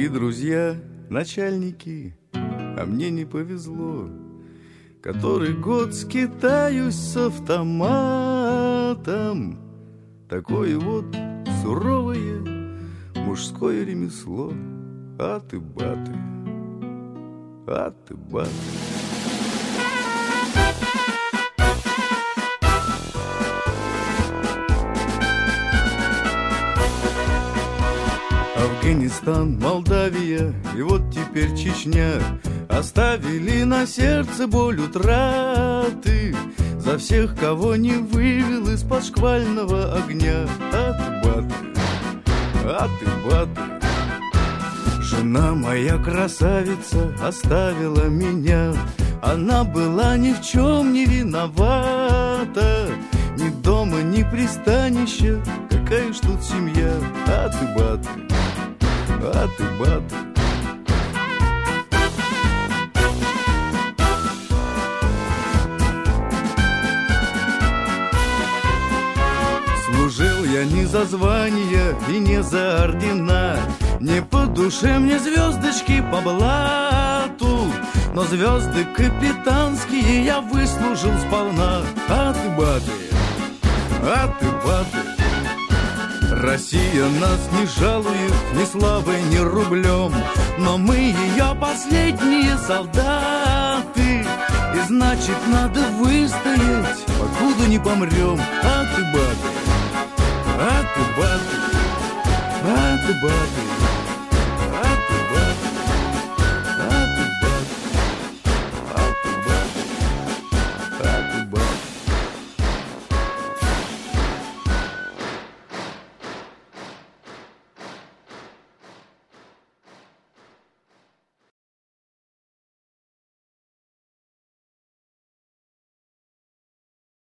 Мои друзья, начальники, а мне не повезло. Который год скитаюсь с автоматом. Такое вот суровое мужское ремесло. Аты-баты, аты-баты. Афганистан, Молдавия и вот теперь Чечня оставили на сердце боль утраты за всех, кого не вывел из-под шквального огня. Аты-баты, аты-баты. Жена моя красавица оставила меня. Она была ни в чем не виновата. Ни дома, ни пристанища. Какая ж тут семья? Аты-баты, аты-баты. Служил я не за звания и не за ордена. Не по душе мне звездочки по блату, но звезды капитанские я выслужил сполна. Аты-баты, аты-баты. Россия нас не жалует ни славой, ни рублем, но мы ее последние солдаты. И значит надо выстоять, покуда не помрем. Аты-баты, аты-баты, аты-баты.